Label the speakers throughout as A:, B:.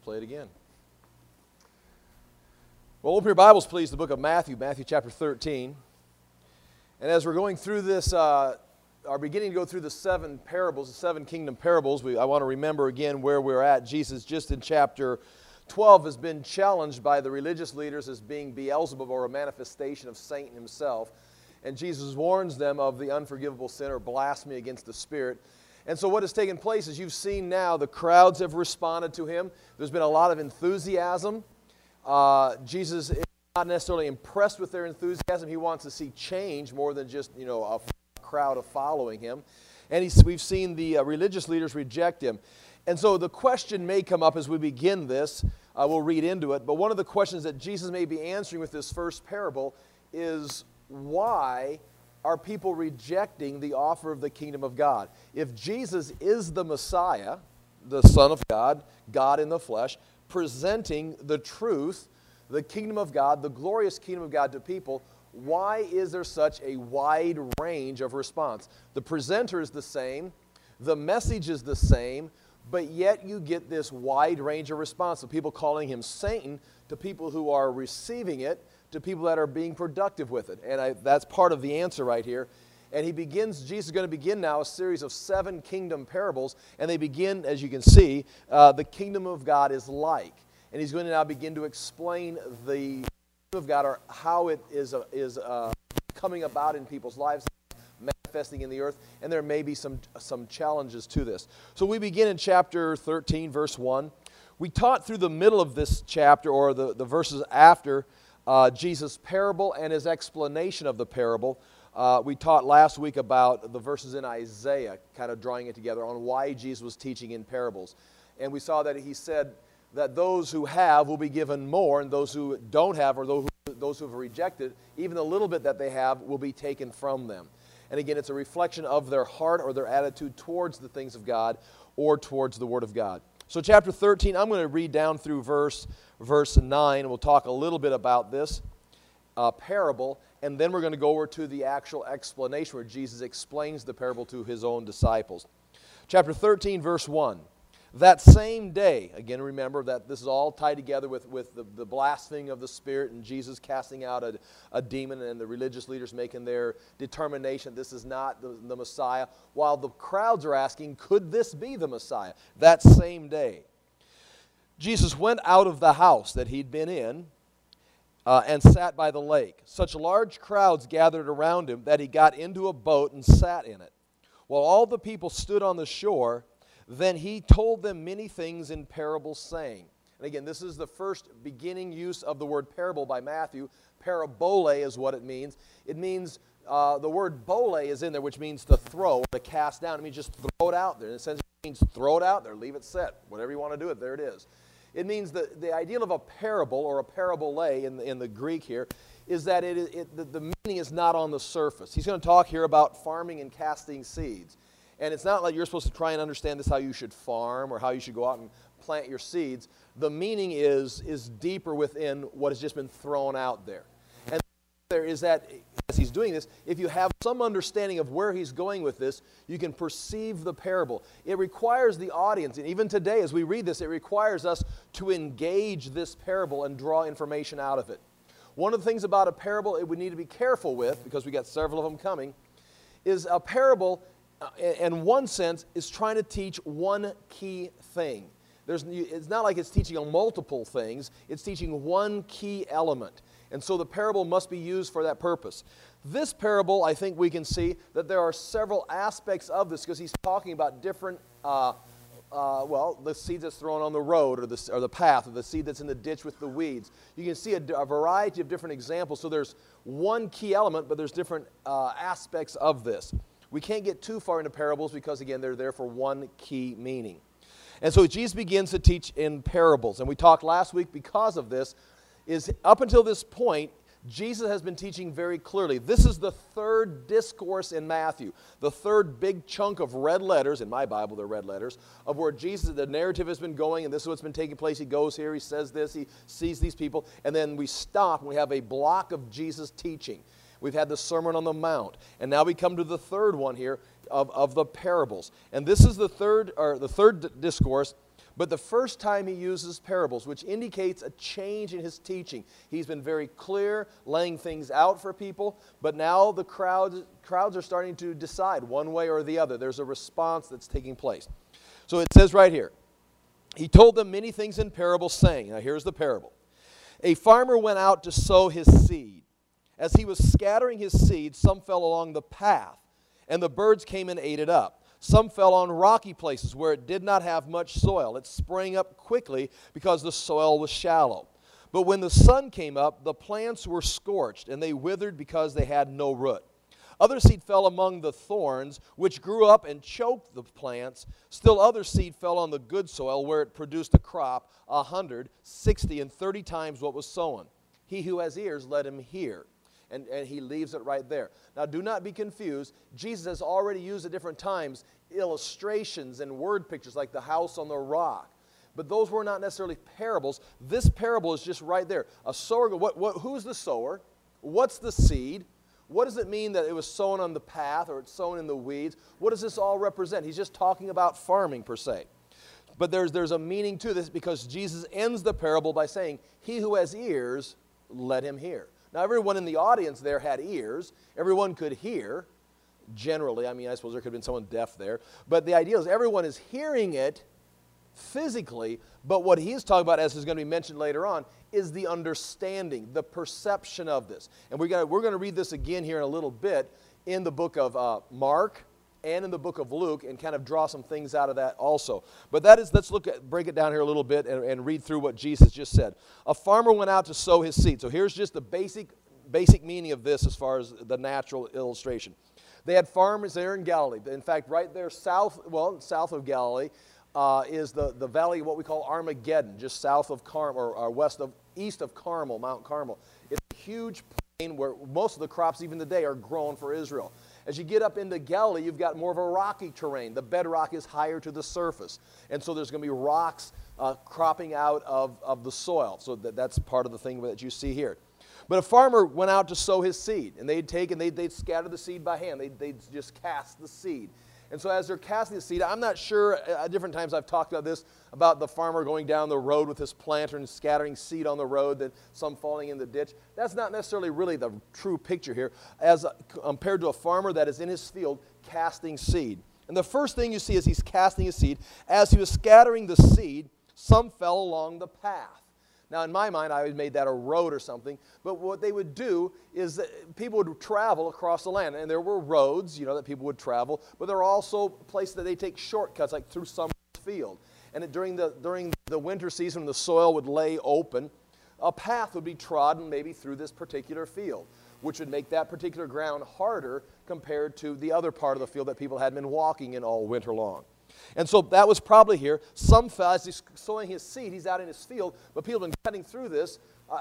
A: Play it again. Well, open your Bibles, please, to the book of Matthew, Matthew chapter 13. And as we're going through this, are beginning to go through the seven parables, the seven kingdom parables, I want to remember again where we're at. Jesus, just in chapter 12, has been challenged by the religious leaders as being Beelzebub, or a manifestation of Satan himself. And Jesus warns them of the unforgivable sin or blasphemy against the Spirit. And so what has taken place is you've seen now the crowds have responded to him. There's been a lot of enthusiasm. Jesus is not necessarily impressed with their enthusiasm. He wants to see change more than just, a crowd of following him. And we've seen the religious leaders reject him. And so the question may come up as we begin this. We'll read into it. But one of the questions that Jesus may be answering with this first parable is, why are people rejecting the offer of the kingdom of God? If Jesus is the Messiah, the Son of God, God in the flesh, presenting the truth, the kingdom of God, the glorious kingdom of God to people, why is there such a wide range of response? The presenter is the same, the message is the same, but yet you get this wide range of response of people calling him Satan, to people who are receiving it, to people that are being productive with it. And that's part of the answer right here. And Jesus is going to begin now a series of 7 kingdom parables, and they begin, as you can see, the kingdom of God is like. And he's going to now begin to explain the kingdom of God, or how it is coming about in people's lives, manifesting in the earth, and there may be some challenges to this. So we begin in chapter 13, verse 1. We taught through the middle of this chapter, or the verses after, Jesus' parable and his explanation of the parable. We taught last week about the verses in Isaiah, kind of drawing it together on why Jesus was teaching in parables. And we saw that he said that those who have will be given more, and those who don't have, or those who have rejected, even the little bit that they have will be taken from them. And again, it's a reflection of their heart or their attitude towards the things of God or towards the Word of God. So chapter 13, I'm going to read down through verse 9, and we'll talk a little bit about this parable, and then we're going to go over to the actual explanation where Jesus explains the parable to his own disciples. Chapter 13, verse 1. That same day, again remember that this is all tied together with the blaspheming of the Spirit and Jesus casting out a demon, and the religious leaders making their determination this is not the Messiah, while the crowds are asking, could this be the Messiah? That same day, Jesus went out of the house that he'd been in and sat by the lake. Such large crowds gathered around him that he got into a boat and sat in it. While all the people stood on the shore, then he told them many things in parables, saying, and again, this is the first beginning use of the word parable by Matthew. Parabole is what it means. It means, the word bole is in there, which means to throw, or to cast down. It means just throw it out there. In a sense, it means throw it out there, leave it set. Whatever you want to do it, there it is. It means the ideal of a parable, or a parabole in the Greek here, is that the meaning is not on the surface. He's going to talk here about farming and casting seeds. And it's not like you're supposed to try and understand this, how you should farm or how you should go out and plant your seeds. The meaning is deeper within what has just been thrown out there. And there is that, as he's doing this, if you have some understanding of where he's going with this, you can perceive the parable. It requires the audience, and even today as we read this, it requires us to engage this parable and draw information out of it. One of the things about a parable it would need to be careful with, because we got several of them coming, is a parable, in one sense, is trying to teach one key thing. It's not like it's teaching on multiple things. It's teaching one key element. And so the parable must be used for that purpose. This parable, I think we can see that there are several aspects of this, because he's talking about different, the seed that's thrown on the road, or the path, or the seed that's in the ditch with the weeds. You can see a variety of different examples. So there's one key element, but there's different aspects of this. We can't get too far into parables because, again, they're there for one key meaning. And so Jesus begins to teach in parables. And we talked last week, because of this, is up until this point, Jesus has been teaching very clearly. This is the third discourse in Matthew, the third big chunk of red letters. In my Bible, they're red letters, of where the narrative has been going, and this is what's been taking place. He goes here, he says this, he sees these people, and then we stop, and we have a block of Jesus teaching. We've had the Sermon on the Mount, and now we come to the third one here of the parables. And this is the third discourse, But the first time he uses parables, which indicates a change in his teaching. He's been very clear, laying things out for people, but now the crowds are starting to decide one way or the other. There's a response that's taking place. So it says right here, he told them many things in parables, saying, now here's the parable. A farmer went out to sow his seed. As he was scattering his seed, some fell along the path, and the birds came and ate it up. Some fell on rocky places where it did not have much soil. It sprang up quickly because the soil was shallow. But when the sun came up, the plants were scorched, and they withered because they had no root. Other seed fell among the thorns, which grew up and choked the plants. Still other seed fell on the good soil, where it produced a crop 100, 60, and 30 times what was sown. He who has ears, let him hear. And he leaves it right there. Now, do not be confused. Jesus has already used at different times illustrations and word pictures like the house on the rock. But those were not necessarily parables. This parable is just right there. A sower, who's the sower? What's the seed? What does it mean that it was sown on the path or it's sown in the weeds? What does this all represent? He's just talking about farming per se. But there's a meaning to this because Jesus ends the parable by saying, he who has ears, let him hear. Now, everyone in the audience there had ears. Everyone could hear, generally. I mean, I suppose there could have been someone deaf there. But the idea is everyone is hearing it physically, but what he's talking about, as is going to be mentioned later on, is the understanding, the perception of this. And we're going to read this again here in a little bit in the book of Mark and in the book of Luke and kind of draw some things out of that also. But that is, let's break it down here a little bit and read through what Jesus just said. A farmer went out to sow his seed. So here's just the basic meaning of this as far as the natural illustration. They had farmers there in Galilee. In fact, right there south of Galilee is the valley, what we call Armageddon, just south of Carmel, or east of Carmel, Mount Carmel. It's a huge plain where most of the crops even today are grown for Israel. As you get up into Galilee, you've got more of a rocky terrain. The bedrock is higher to the surface. And so there's going to be rocks cropping out of the soil. So that's part of the thing that you see here. But a farmer went out to sow his seed. And they'd scatter the seed by hand. They'd just cast the seed. And so as they're casting the seed, I'm not sure, at different times I've talked about this, about the farmer going down the road with his planter and scattering seed on the road, then some falling in the ditch. That's not necessarily really the true picture here, as compared to a farmer that is in his field casting seed. And the first thing you see is he's casting his seed. As he was scattering the seed, some fell along the path. Now, in my mind, I always made that a road or something. But what they would do is that people would travel across the land. And there were roads, that people would travel. But there are also places that they take shortcuts, like through some field. And during the winter season, when the soil would lay open, a path would be trodden maybe through this particular field, which would make that particular ground harder compared to the other part of the field that people had been walking in all winter long. And so that was probably here. Some fell, as he's sowing his seed, he's out in his field, but people have been cutting through this.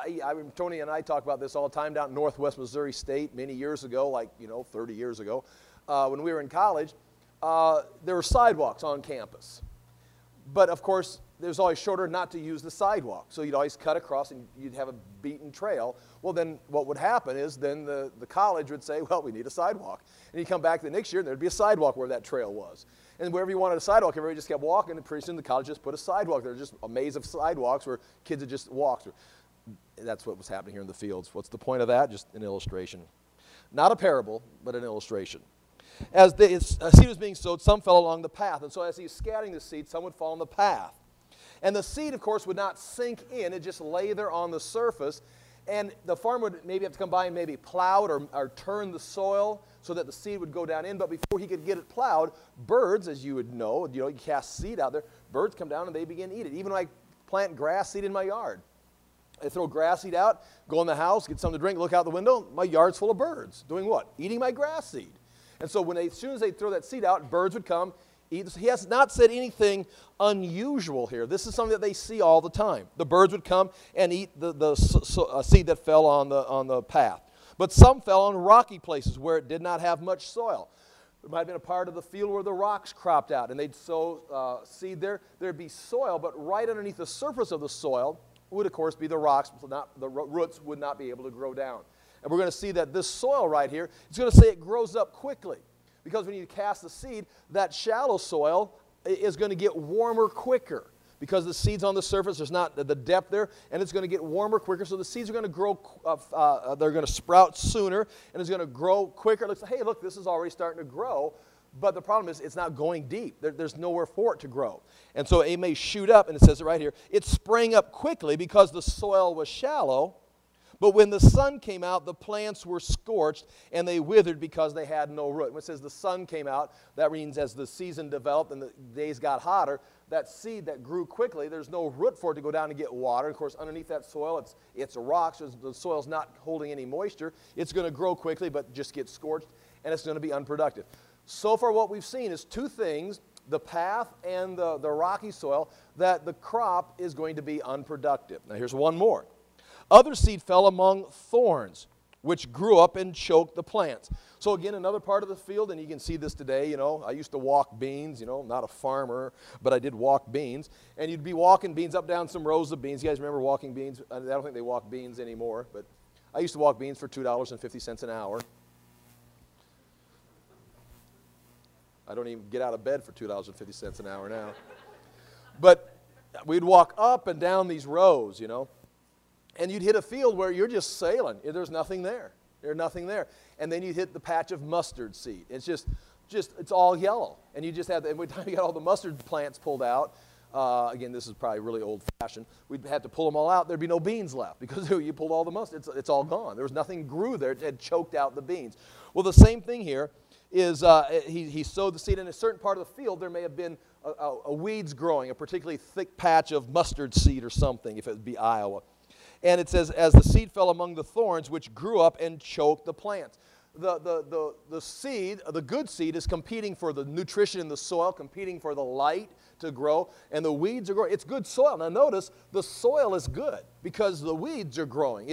A: Tony and I talk about this all the time down in Northwest Missouri State many years ago, like, 30 years ago. When we were in college, there were sidewalks on campus. But, of course, it was always shorter not to use the sidewalk. So you'd always cut across and you'd have a beaten trail. Well, then what would happen is then the college would say, well, we need a sidewalk. And you'd come back the next year and there'd be a sidewalk where that trail was. And wherever you wanted a sidewalk, everybody just kept walking, and pretty soon the college just put a sidewalk there. Just a maze of sidewalks where kids would just walk through. That's what was happening here in the fields. What's the point of that? Just an illustration. Not a parable, but an illustration. As the seed was being sowed, some fell along the path. And so as he was scattering the seed, some would fall on the path. And the seed, of course, would not sink in. It just lay there on the surface. And the farmer would maybe have to come by and maybe plow it or turn the soil so that the seed would go down in. But before he could get it plowed, birds, as you would know, you cast seed out there, birds come down and they begin to eat it. Even when I plant grass seed in my yard, I throw grass seed out, go in the house, get something to drink, look out the window, my yard's full of birds. Doing what? Eating my grass seed. And so as soon as they throw that seed out, birds would come, eat. He has not said anything unusual here. This is something that they see all the time. The birds would come and eat the seed that fell on the path. But some fell on rocky places where it did not have much soil. There might have been a part of the field where the rocks cropped out, and they'd sow seed there. There'd be soil, but right underneath the surface of the soil would, of course, be the rocks. The roots would not be able to grow down. And we're going to see that this soil right here, it's going to say it grows up quickly. Because when you cast the seed, that shallow soil is going to get warmer quicker. because the seed's on the surface, there's not the depth there, and it's going to get warmer quicker, so the seeds are going to grow, they're going to sprout sooner, and it's going to grow quicker. It looks like, hey, look, this is already starting to grow, but the problem is it's not going deep. There's nowhere for it to grow. And so it may shoot up, and it says it right here, it sprang up quickly because the soil was shallow, but when the sun came out, the plants were scorched, and they withered because they had no root. When it says the sun came out, that means as the season developed and the days got hotter, that seed that grew quickly, there's no root for it to go down and get water. Of course, underneath that soil, it's a rock, so the soil's not holding any moisture. It's going to grow quickly, but just get scorched, and it's going to be unproductive. So far, what we've seen is two things, the path and the rocky soil, that the crop is going to be unproductive. Now, here's one more. Other seed fell among thorns, which grew up and choked the plants. So again, another part of the field, and you can see this today, you know, I used to walk beans, you know, not a farmer, but I did walk beans. And you'd be walking beans up down some rows of beans. You guys remember walking beans? I don't think they walk beans anymore, but I used to walk beans for $2.50 an hour. I don't even get out of bed for $2.50 an hour now. But we'd walk up and down these rows, you know. And you'd hit a field where you're just sailing. There's nothing there. There's nothing there. And then you'd hit the patch of mustard seed. It's just it's all yellow. And you just have, and by the time you got all the mustard plants pulled out, again, this is probably really old-fashioned, we'd have to pull them all out. There'd be no beans left because you pulled all the mustard. It's all gone. There was nothing grew there. It had choked out the beans. Well, the same thing here is he sowed the seed. In a certain part of the field, there may have been a weeds growing, a particularly thick patch of mustard seed or something, if it would be Iowa. And it says, as the seed fell among the thorns, which grew up and choked the plants. The seed, the good seed, is competing for the nutrition in the soil, competing for the light to grow, and the weeds are growing. It's good soil. Now notice, the soil is good because the weeds are growing.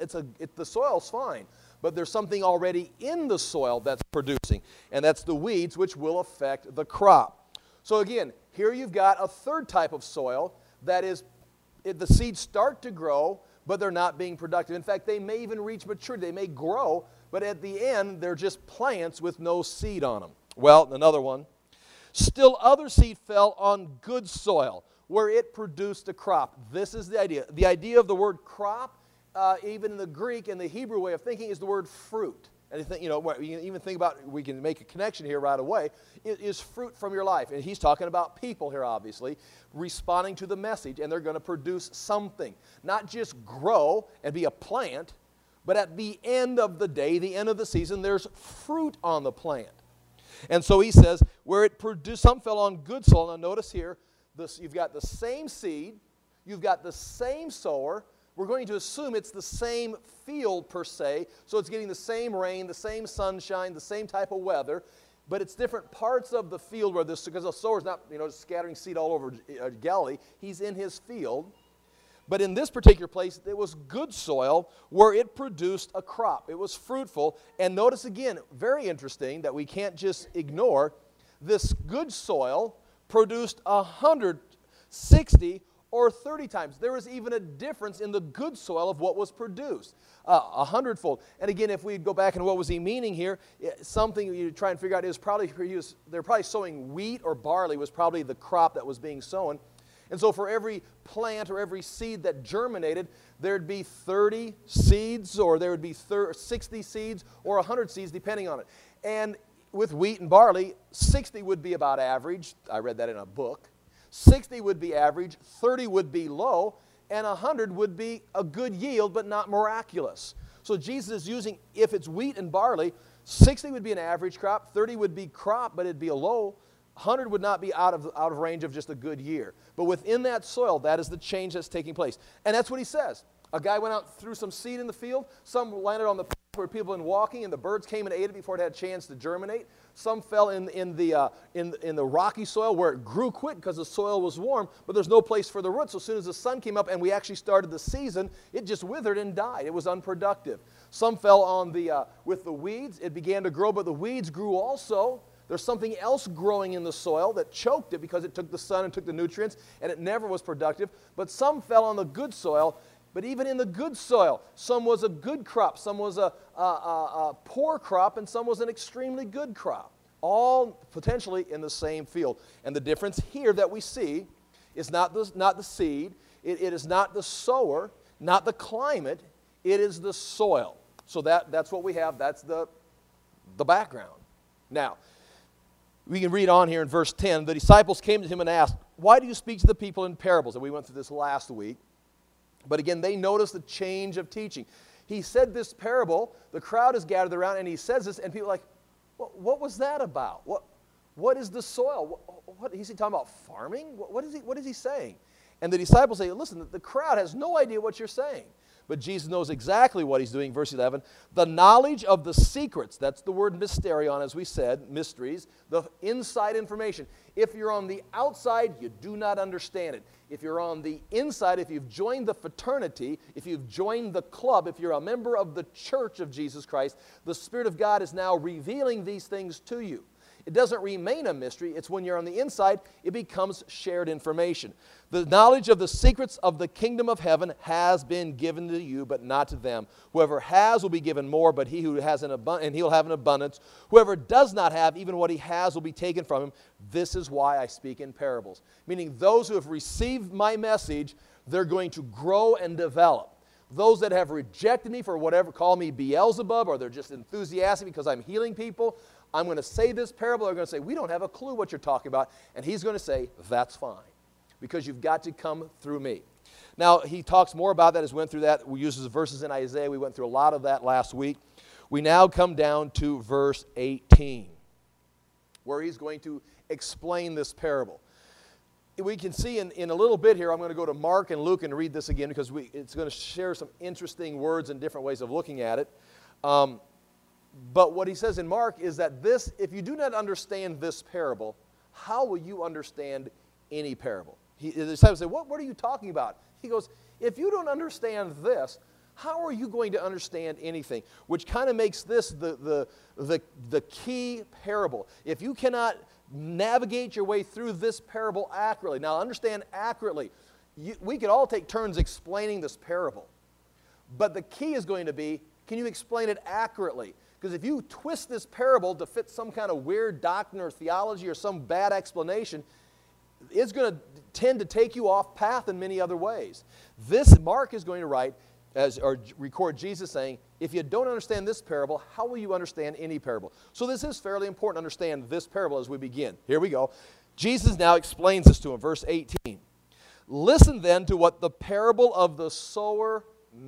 A: The soil's fine, but there's something already in the soil that's producing, and that's the weeds, which will affect the crop. So again, here you've got a third type of soil that is, the seeds start to grow, but they're not being productive. In fact, they may even reach maturity. They may grow, but at the end, they're just plants with no seed on them. Well, another one. Still other seed fell on good soil, where it produced a crop. This is the idea. The idea of the word crop, even in the Greek and the Hebrew way of thinking, is the word fruit. And you think, you know, you can even think about, we can make a connection here right away. It is fruit from your life. And he's talking about people here, obviously, responding to the message, and they're going to produce something. Not just grow and be a plant, but at the end of the day, the end of the season, there's fruit on the plant. And so he says, where it produced, some fell on good soil. Now notice here, you've got the same seed, you've got the same sower. We're going to assume it's the same field per se, so it's getting the same rain, the same sunshine, the same type of weather, but it's different parts of the field where this, because the sower's not, you know, scattering seed all over Galilee. He's in his field. But in this particular place, it was good soil where it produced a crop. It was fruitful. And notice again, very interesting that we can't just ignore, this good soil produced 100, 60, or 30 times. There was even a difference in the good soil of what was produced, 100-fold. And again, if we go back and what was he meaning here, something you try and figure out is probably, they're probably sowing wheat or barley was probably the crop that was being sown. And so for every plant or every seed that germinated, there'd be 30 seeds, or there would be 60 seeds, or 100 seeds, depending on it. And with wheat and barley, 60 would be about average. I read that in a book. 60 would be average, 30 would be low, and 100 would be a good yield, but not miraculous. So Jesus is using, if it's wheat and barley, 60 would be an average crop, 30 would be crop, but it'd be a low. 100 would not be out of range of just a good year. But within that soil, that is the change that's taking place. And that's what he says. A guy went out, threw some seed in the field. Some landed on the path where people had been walking, and the birds came and ate it before it had a chance to germinate. Some fell in the rocky soil where it grew quick because the soil was warm, but there's no place for the roots. So as soon as the sun came up and we actually started the season, it just withered and died. It was unproductive. Some fell on with the weeds. It began to grow, but the weeds grew also. There's something else growing in the soil that choked it because it took the sun and took the nutrients, and it never was productive. But some fell on the good soil. But even in the good soil, some was a good crop, some was a poor crop, and some was an extremely good crop. All potentially in the same field. And the difference here that we see It's not the seed. It is not the sower, not the climate. It is the soil. So that's what we have. That's the background. Now, we can read on here in verse 10. The disciples came to him and asked, "Why do you speak to the people in parables?" And we went through this last week. But again, they noticed the change of teaching. He said this parable, the crowd is gathered around, and he says this, and people are like, what was that about? What is the soil? What is he talking about, farming? What is he saying? And the disciples say, listen, the crowd has no idea what you're saying. But Jesus knows exactly what he's doing. Verse 11, the knowledge of the secrets, that's the word mysterion, as we said, mysteries, the inside information. If you're on the outside, you do not understand it. If you're on the inside, if you've joined the fraternity, if you've joined the club, if you're a member of the church of Jesus Christ, the Spirit of God is now revealing these things to you. It doesn't remain a mystery. It's when you're on the inside, it becomes shared information. The knowledge of the secrets of the kingdom of heaven has been given to you, but not to them. Whoever has will be given more, but he who has and he'll have an abundance. Whoever does not have, even what he has will be taken from him. This is why I speak in parables. Meaning those who have received my message, they're going to grow and develop. Those that have rejected me for whatever, call me Beelzebub, or they're just enthusiastic because I'm healing people, I'm going to say this parable. They're going to say, we don't have a clue what you're talking about. And he's going to say, that's fine, because you've got to come through me. Now, he talks more about that as we went through that. We uses verses in Isaiah. We went through a lot of that last week. We now come down to verse 18, where he's going to explain this parable. We can see in a little bit here, I'm going to go to Mark and Luke and read this again, because it's going to share some interesting words and different ways of looking at it. But what he says in Mark is that this, if you do not understand this parable, how will you understand any parable? The disciples say, what are you talking about? He goes, if you don't understand this, how are you going to understand anything? Which kind of makes this the key parable. If you cannot navigate your way through this parable accurately, now understand accurately, we could all take turns explaining this parable. But the key is going to be, can you explain it accurately? Because if you twist this parable to fit some kind of weird doctrine or theology or some bad explanation, it's going to tend to take you off path in many other ways. This Mark is going to write, or record Jesus saying, if you don't understand this parable, how will you understand any parable? So this is fairly important to understand this parable as we begin. Here we go. Jesus now explains this to him, verse 18. Listen then to what the parable of the sower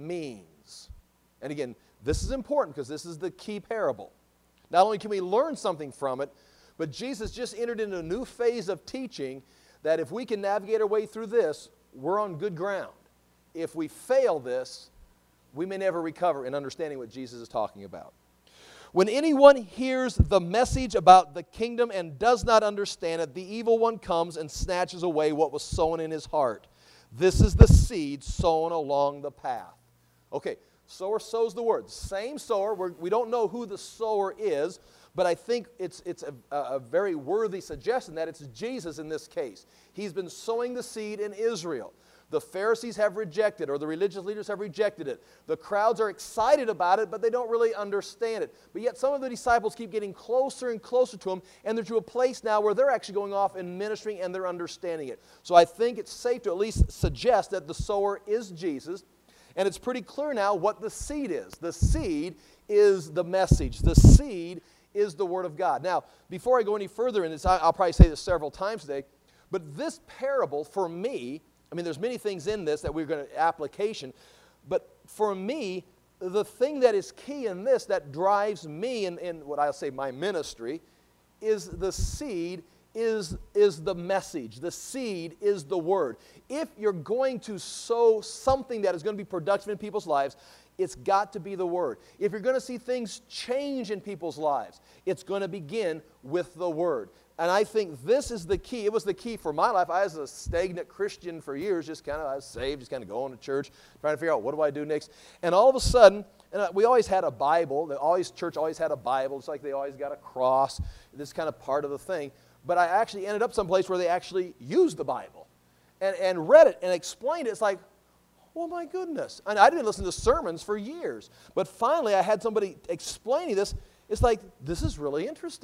A: means. And again, this is important because this is the key parable. Not only can we learn something from it, but Jesus just entered into a new phase of teaching that if we can navigate our way through this, we're on good ground. If we fail this, we may never recover in understanding what Jesus is talking about. When anyone hears the message about the kingdom and does not understand it, the evil one comes and snatches away what was sown in his heart. This is the seed sown along the path. Okay. Sower sows the word. Same sower. We don't know who the sower is, but I think it's a very worthy suggestion that it's Jesus in this case. He's been sowing the seed in Israel. The Pharisees have rejected, or the religious leaders have rejected it. The crowds are excited about it, but they don't really understand it. But yet some of the disciples keep getting closer and closer to him, and they're to a place now where they're actually going off and ministering, and they're understanding it. So I think it's safe to at least suggest that the sower is Jesus. And it's pretty clear now what the seed is. The seed is the message. The seed is the Word of God. Now, before I go any further in this, I'll probably say this several times today, but this parable for me, I mean, there's many things in this that we're going to application, but for me, the thing that is key in this that drives me in what I'll say my ministry is the seed is the message. The seed is the word. If you're going to sow something that is going to be productive in people's lives, it's got to be the word. If you're going to see things change in people's lives, it's going to begin with the word. And I think this is the key. It was the key for my life. I was a stagnant Christian for years, I was saved, just kind of going to church, trying to figure out what do I do next. And all of a sudden, we always had a Bible. Church always had a Bible. It's like they always got a cross. This is kind of part of the thing. But I actually ended up someplace where they actually used the Bible and read it and explained it. It's like, oh my goodness. And I didn't listen to sermons for years. But finally I had somebody explaining this. It's like, this is really interesting.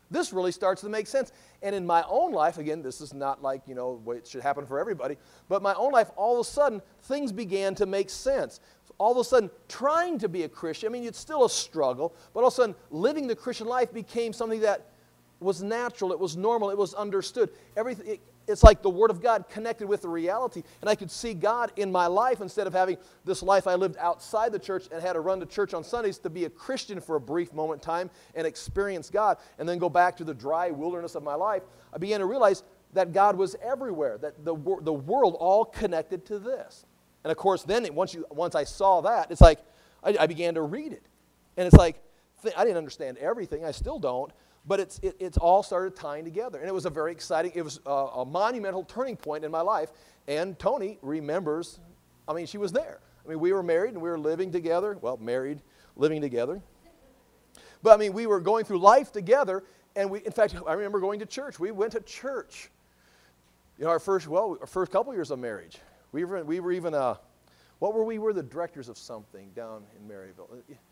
A: This really starts to make sense. And in my own life, again, this is not like, what it should happen for everybody, but my own life, all of a sudden, things began to make sense. All of a sudden, trying to be a Christian, it's still a struggle, but all of a sudden, living the Christian life became something that was natural, it was normal, it was understood. It's like the Word of God connected with the reality, and I could see God in my life instead of having this life I lived outside the church and had to run to church on Sundays to be a Christian for a brief moment in time and experience God and then go back to the dry wilderness of my life. I began to realize that God was everywhere, that the world all connected to this. And of course, then once I saw that, it's like I began to read it. And it's like, I didn't understand everything, I still don't, but it's all started tying together. And it was a very exciting, it was a monumental turning point in my life. And Tony remembers, she was there. We were married and we were living together. Well, married, living together. But we were going through life together. And in fact, I remember going to church. We went to church. Our first couple years of marriage. We were even, what were we? We were the directors of something down in Maryville.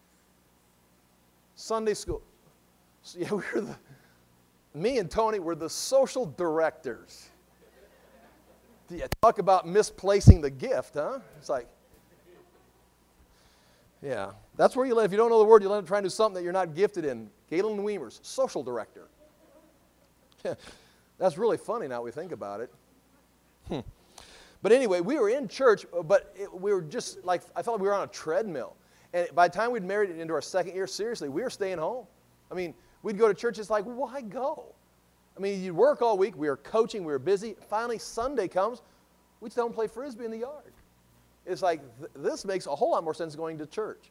A: Sunday school. So, yeah, me and Tony were the social directors. Yeah, talk about misplacing the gift, huh? It's like, yeah, that's where you live. If you don't know the word, you let try to do something that you're not gifted in. Galen Weimer's social director. That's really funny now we think about it. But anyway, we were in church, but we were just like, I felt like we were on a treadmill. And by the time we'd married it into our second year, seriously, we were staying home. We'd go to church, it's like, why go? You'd work all week, we were coaching, we were busy. Finally, Sunday comes, we'd still play Frisbee in the yard. It's like, this makes a whole lot more sense going to church.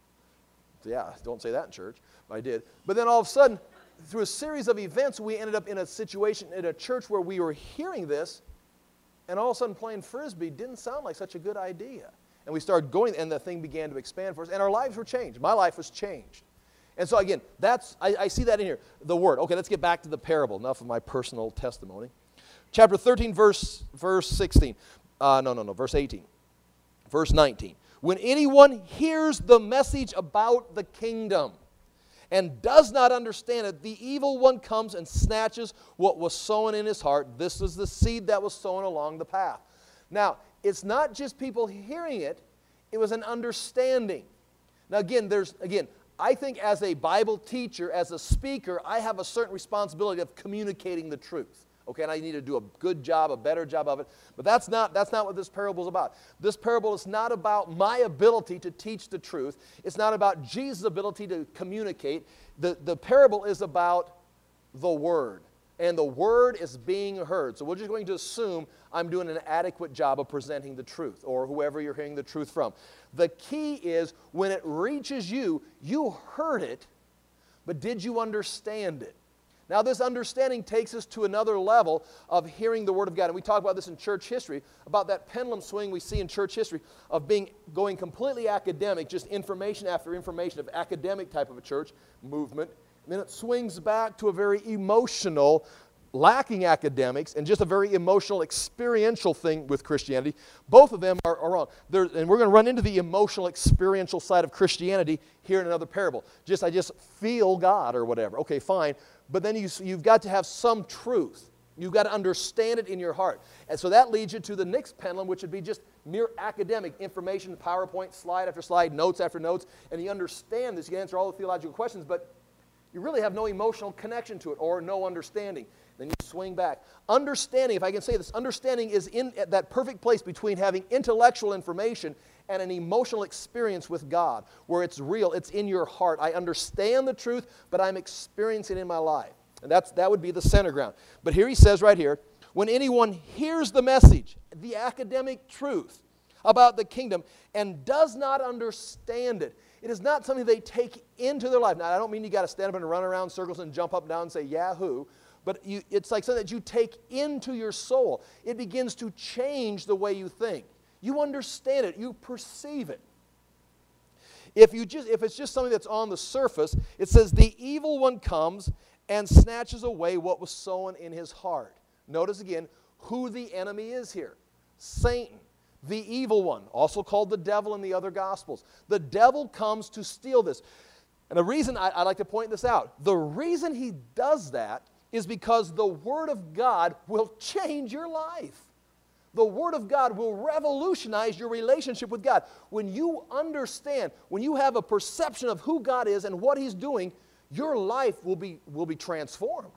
A: Yeah, don't say that in church, but I did. But then all of a sudden, through a series of events, we ended up in a situation in a church where we were hearing this, and all of a sudden playing Frisbee didn't sound like such a good idea. And we started going, and the thing began to expand for us, and our lives were changed. My life was changed. And so again, I see that in here, the word. Okay, let's get back to the parable. Enough of my personal testimony. Chapter 13, verse 16. Verse 18. Verse 19. When anyone hears the message about the kingdom and does not understand it, the evil one comes and snatches what was sown in his heart. This is the seed that was sown along the path. Now, it's not just people hearing it, it was an understanding. Now again, I think as a Bible teacher, as a speaker, I have a certain responsibility of communicating the truth. Okay, and I need to do a good job, a better job of it. But that's not what this parable is about. This parable is not about my ability to teach the truth. It's not about Jesus' ability to communicate. The parable is about the Word. And the Word is being heard. So we're just going to assume I'm doing an adequate job of presenting the truth, or whoever you're hearing the truth from. The key is when it reaches you, you heard it, but did you understand it? Now this understanding takes us to another level of hearing the Word of God. And we talk about this in church history, about that pendulum swing we see in church history of going completely academic, just information after information of academic type of a church movement. And then it swings back to a very emotional, lacking academics, and just a very emotional, experiential thing with Christianity. Both of them are wrong. And we're going to run into the emotional, experiential side of Christianity here in another parable. I just feel God or whatever. Okay, fine. But then you've got to have some truth. You've got to understand it in your heart. And so that leads you to the next pendulum, which would be just mere academic information, PowerPoint, slide after slide, notes after notes. And you understand this. You answer all the theological questions, but you really have no emotional connection to it or no understanding. Then you swing back. Understanding, if I can say this, understanding is in that perfect place between having intellectual information and an emotional experience with God, where it's real, it's in your heart. I understand the truth, but I'm experiencing it in my life. And that would be the center ground. But here he says right here, when anyone hears the message, the academic truth about the kingdom, and does not understand it, it is not something they take into their life. Now, I don't mean you got to stand up and run around in circles and jump up and down and say, Yahoo! But it's like something that you take into your soul. It begins to change the way you think. You understand it. You perceive it. If it's just something that's on the surface, it says the evil one comes and snatches away what was sown in his heart. Notice again who the enemy is here. Satan, the evil one, also called the devil in the other Gospels. The devil comes to steal this. And the reason I like to point this out, the reason he does that is because the Word of God will change your life. The Word of God will revolutionize your relationship with God. When you understand, when you have a perception of who God is and what He's doing, your life will be transformed.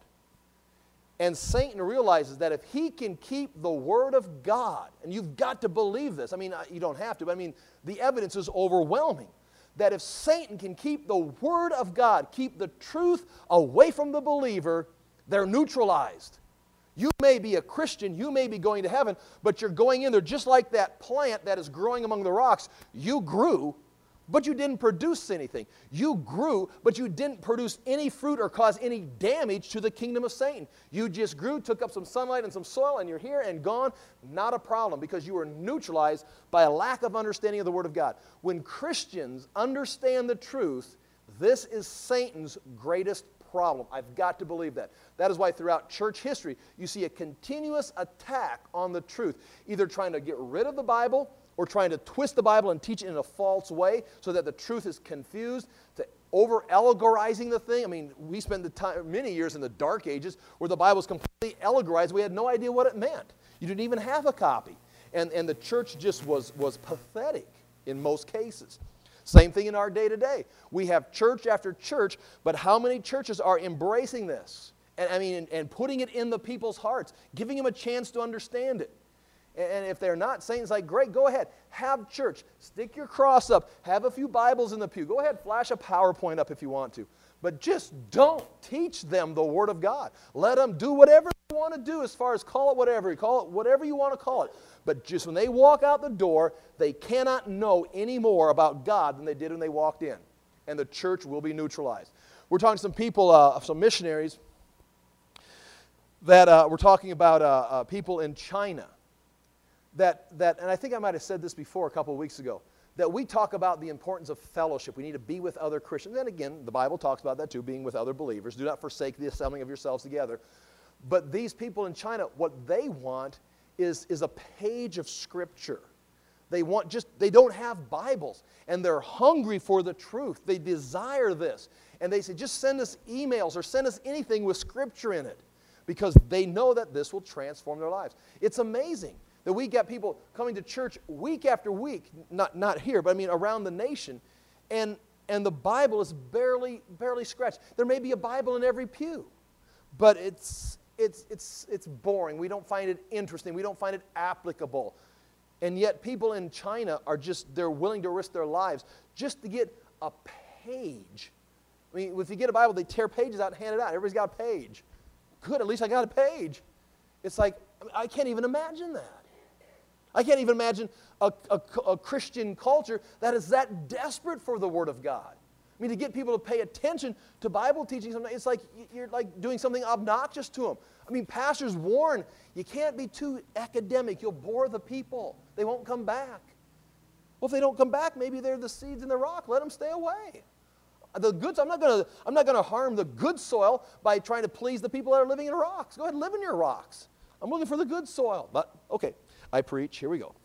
A: And Satan realizes that if he can keep the Word of God, and you've got to believe this, I mean, you don't have to, but I mean, the evidence is overwhelming, that if Satan can keep the Word of God, keep the truth away from the believer, they're neutralized. You may be a Christian, you may be going to heaven, but you're going in there just like that plant that is growing among the rocks. You grew, but you didn't produce anything. You grew, but you didn't produce any fruit or cause any damage to the kingdom of Satan. You just grew, took up some sunlight and some soil, and you're here and gone. Not a problem, because you were neutralized by a lack of understanding of the Word of God. When Christians understand the truth, this is Satan's greatest problem. I've got to believe that. That is why throughout church history, you see a continuous attack on the truth, either trying to get rid of the Bible or trying to twist the Bible and teach it in a false way so that the truth is confused, to over-allegorizing the thing. I mean, we spent the time, many years in the Dark Ages where the Bible was completely allegorized. We had no idea what it meant. You didn't even have a copy. And the church just was pathetic in most cases. Same thing in our day to day. We have church after church, but how many churches are embracing this? And putting it in the people's hearts, giving them a chance to understand it. And if they're not, Satan's like, great, go ahead. Have church. Stick your cross up. Have a few Bibles in the pew. Go ahead, flash a PowerPoint up if you want to. But just don't teach them the Word of God. Let them do whatever they want to do as far as call it whatever you want to call it. But just when they walk out the door, they cannot know any more about God than they did when they walked in. And the church will be neutralized. We're talking to some people, some missionaries, that we're talking about people in China. That, and I think I might have said this before a couple of weeks ago, that we talk about the importance of fellowship. We need to be with other Christians. And again, the Bible talks about that too, being with other believers. Do not forsake the assembling of yourselves together. But these people in China, what they want is a page of Scripture. They don't have Bibles, and they're hungry for the truth. They desire this. And they say, just send us emails or send us anything with Scripture in it, because they know that this will transform their lives. It's amazing that we get people coming to church week after week, not here, but I mean around the nation, and the Bible is barely scratched. There may be a Bible in every pew, but it's boring. We don't find it interesting. We don't find it applicable. And yet people in China they're willing to risk their lives just to get a page. I mean, if you get a Bible, they tear pages out and hand it out. Everybody's got a page. Good, at least I got a page. It's like, I can't even imagine that. I can't even imagine a Christian culture that is that desperate for the Word of God. I mean, to get people to pay attention to Bible teaching, it's like you're like doing something obnoxious to them. I mean, pastors warn, you can't be too academic. You'll bore the people. They won't come back. Well, if they don't come back, maybe they're the seeds in the rock. Let them stay away. I'm not going to harm the good soil by trying to please the people that are living in rocks. Go ahead and live in your rocks. I'm looking for the good soil. But, okay, I preach. Here we go.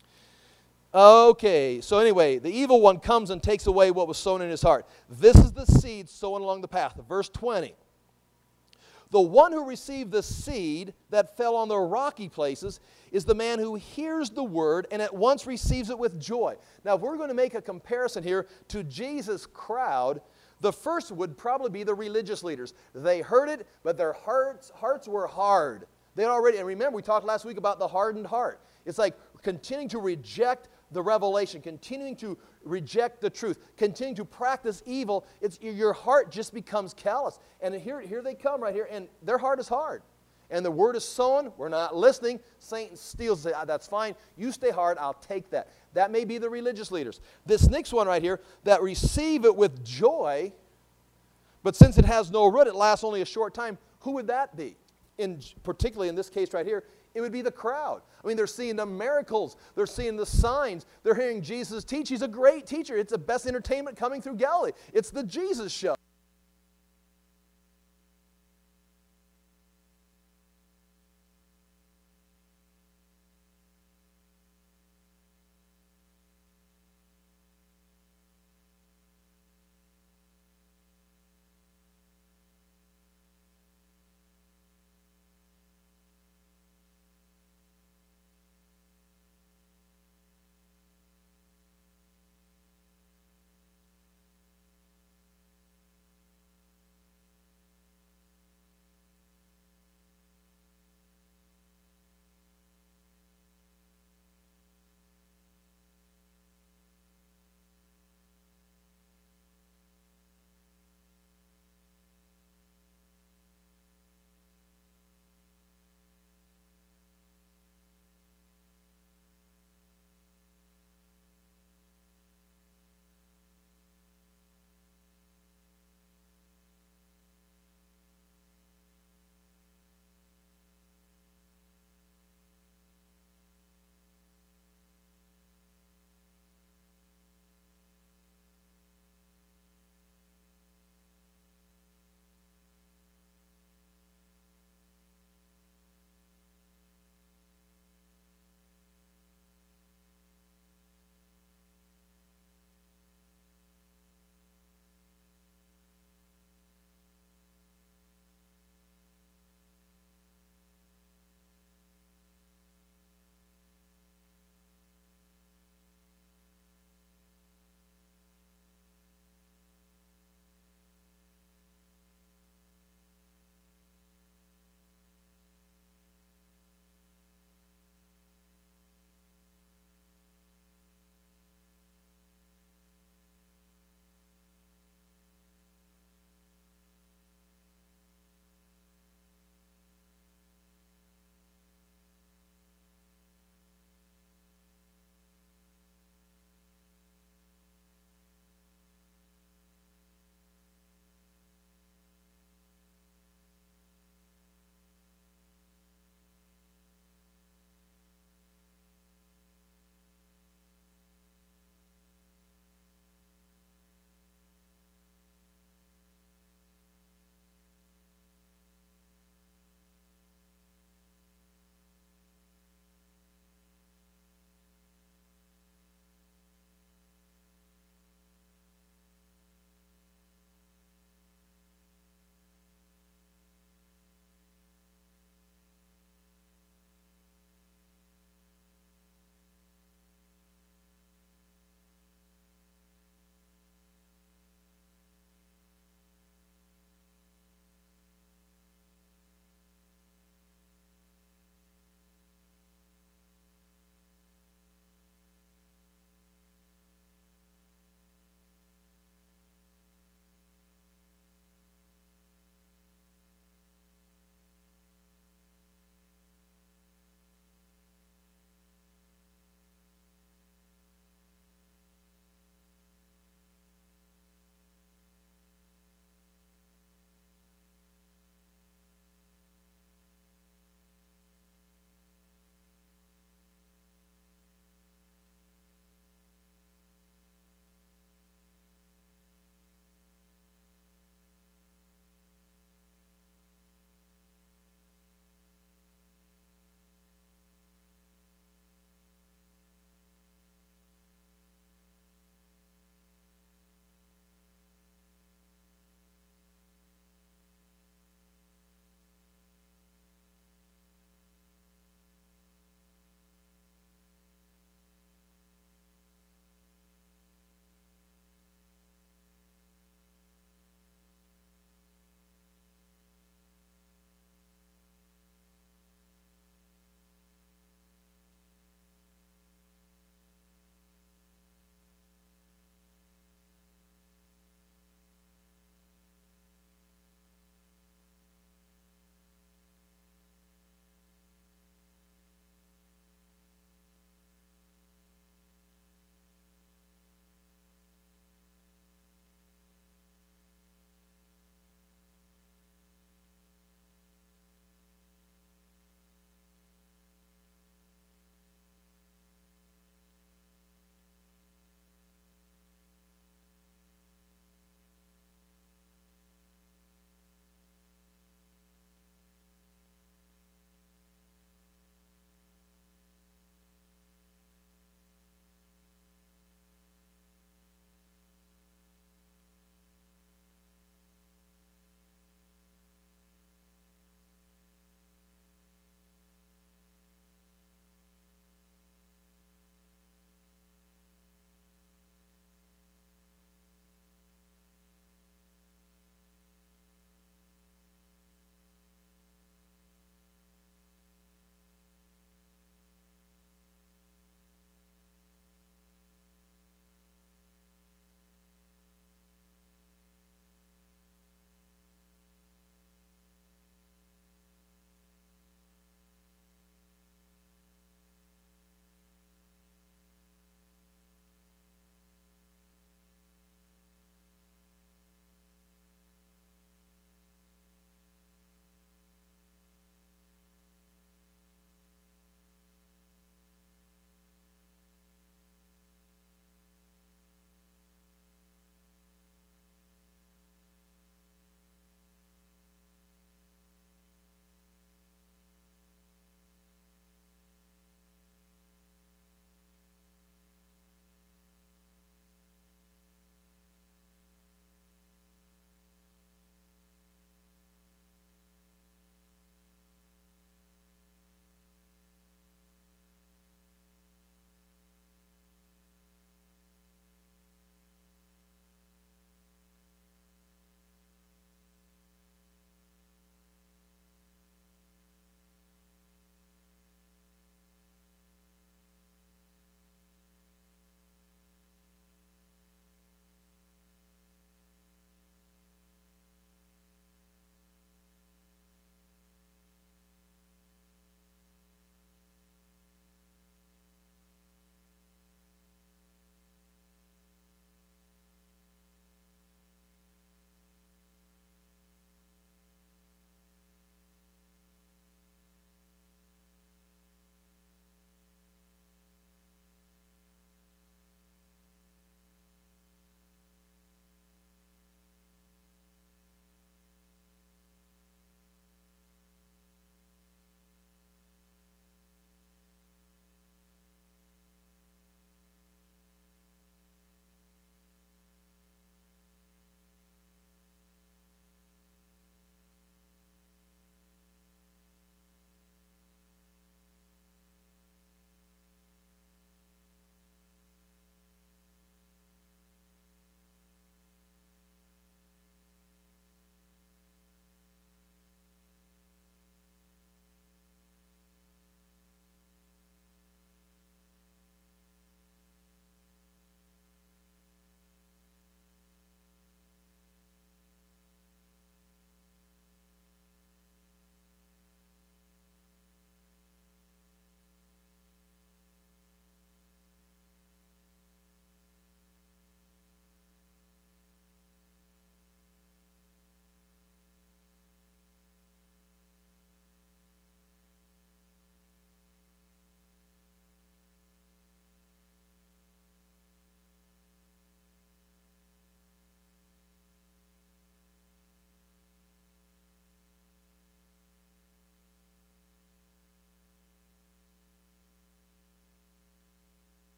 A: Okay, so anyway, the evil one comes and takes away what was sown in his heart. This is the seed sown along the path. Verse 20. The one who received the seed that fell on the rocky places is the man who hears the word and at once receives it with joy. Now, if we're going to make a comparison here to Jesus' crowd, the first would probably be the religious leaders. They heard it, but their hearts were hard. They already, and remember, we talked last week about the hardened heart. It's like continuing to reject the revelation, continuing to reject the truth, continuing to practice evil. Your heart just becomes callous. And here they come right here, and their heart is hard. And the word is sown. We're not listening. Satan steals it. That's fine. You stay hard. I'll take that. That may be the religious leaders. This next one right here, that receive it with joy, but since it has no root, it lasts only a short time. Who would that be? Particularly in this case right here, it would be the crowd. I mean, they're seeing the miracles. They're seeing the signs. They're hearing Jesus teach. He's a great teacher. It's the best entertainment coming through Galilee. It's the Jesus show.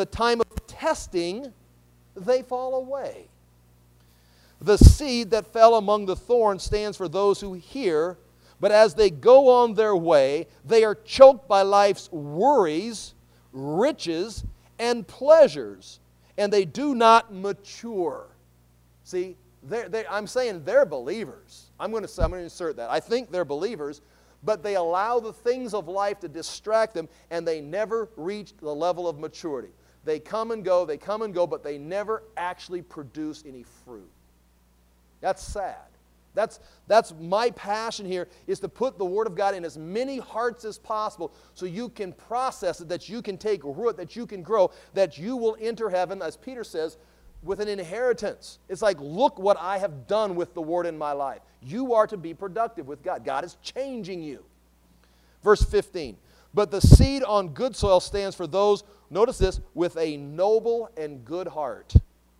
A: the time of testing, they fall away. The seed that fell among the thorns stands for those who hear, but as they go on their way, they are choked by life's worries, riches, and pleasures, and they do not mature. See, I'm saying they're believers. I'm going to insert that. I think they're believers, but they allow the things of life to distract them, and they never reach the level of maturity. They come and go, but they never actually produce any fruit. That's sad. That's my passion here, is to put the Word of God in as many hearts as possible so you can process it, that you can take root, that you can grow, that you will enter heaven, as Peter says, with an inheritance. It's like, look what I have done with the Word in my life. You are to be productive with God. God is changing you. Verse 15, but the seed on good soil stands for those, notice this, with a noble and good heart,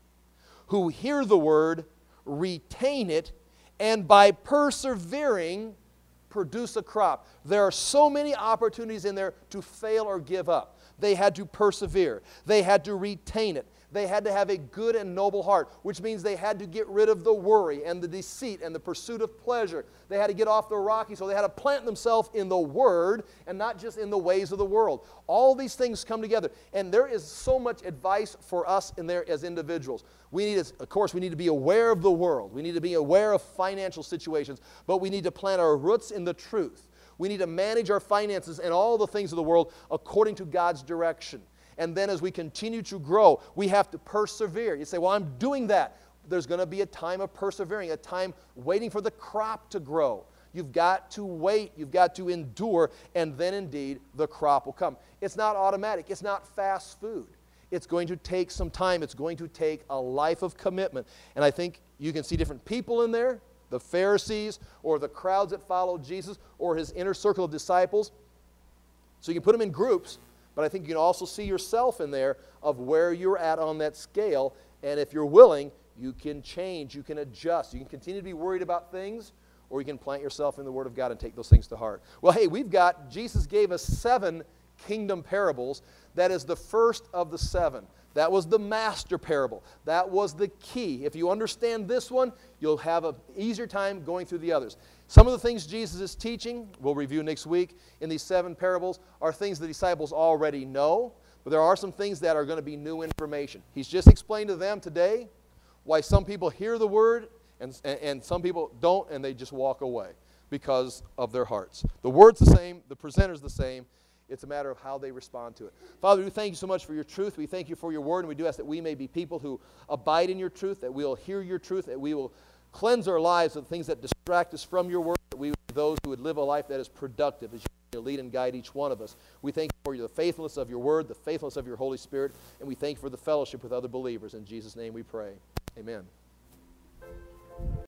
A: who hear the Word, retain it, and by persevering, produce a crop. There are so many opportunities in there to fail or give up. They had to persevere. They had to retain it. They had to have a good and noble heart, which means they had to get rid of the worry and the deceit and the pursuit of pleasure. They had to get off the rocky, so they had to plant themselves in the Word and not just in the ways of the world. All these things come together, and there is so much advice for us in there as individuals. We need to be aware of the world. We need to be aware of financial situations, but we need to plant our roots in the truth. We need to manage our finances and all the things of the world according to God's direction. And then as we continue to grow, we have to persevere. You say, well, I'm doing that. There's going to be a time of persevering, a time waiting for the crop to grow. You've got to wait. You've got to endure, and then indeed the crop will come. It's not automatic. It's not fast food. It's going to take some time. It's going to take a life of commitment. And I think you can see different people in there, the Pharisees or the crowds that followed Jesus or his inner circle of disciples. So you can put them in groups. But I think you can also see yourself in there of where you're at on that scale. And if you're willing, you can change, you can adjust. You can continue to be worried about things, or you can plant yourself in the Word of God and take those things to heart. Well, hey, Jesus gave us 7 kingdom parables. That is the first of the 7. That was the master parable. That was the key. If you understand this one, you'll have an easier time going through the others. Some of the things Jesus is teaching, we'll review next week, in these 7 parables, are things the disciples already know, but there are some things that are going to be new information. He's just explained to them today why some people hear the Word and some people don't, and they just walk away because of their hearts. The Word's the same, the presenter's the same. It's a matter of how they respond to it. Father, we thank you so much for your truth. We thank you for your Word, and we do ask that we may be people who abide in your truth, that we will hear your truth, that we will cleanse our lives of the things that distract us from your Word, that we would be those who would live a life that is productive as you lead and guide each one of us. We thank you for the faithfulness of your Word, the faithfulness of your Holy Spirit, and we thank you for the fellowship with other believers. In Jesus' name we pray. Amen.